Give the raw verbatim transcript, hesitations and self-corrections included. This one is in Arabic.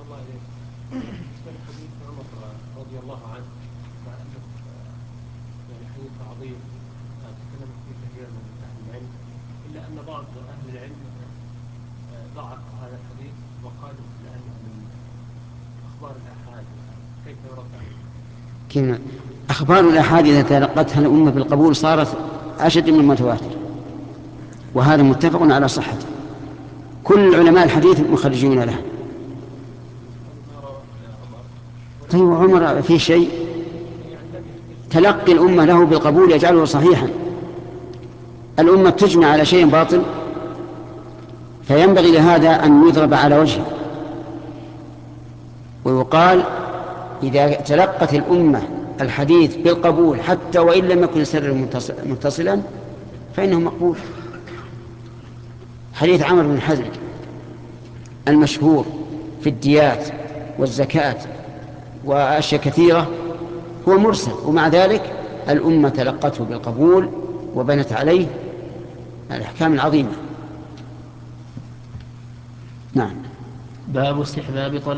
الله إليك. كان حديث عمر رضي الله عنه مع أنه يعني حديث عظيم تكلم فيه كثير من أهل العلم، إلا أن بعض أهل العلم ضعف هذا الحديث وقالوا لأنه من أخبار الآحاد. كيف يرد عليه؟ كما أخبار الآحاد إذا تلقتها الأمة بالقبول صارت أشد من المتواتر، وهذا متفق على صحته، كل علماء الحديث مخرجون له. طيب عمر في شيء تلقي الأمة له بالقبول يجعله صحيحا. الأمة تجمع على شيء باطل فينبغي لهذا أن يضرب على وجهه، ويقال إذا تلقت الأمة الحديث بالقبول حتى وإن لم يكن سر متصلا فإنه مقبول. حديث عمرو بن حزم المشهور في الديات والزكاة وأشياء كثيرة هو مرسل، ومع ذلك الأمة تلقته بالقبول وبنت عليه الأحكام العظيمة. نعم. باب استحباب طلب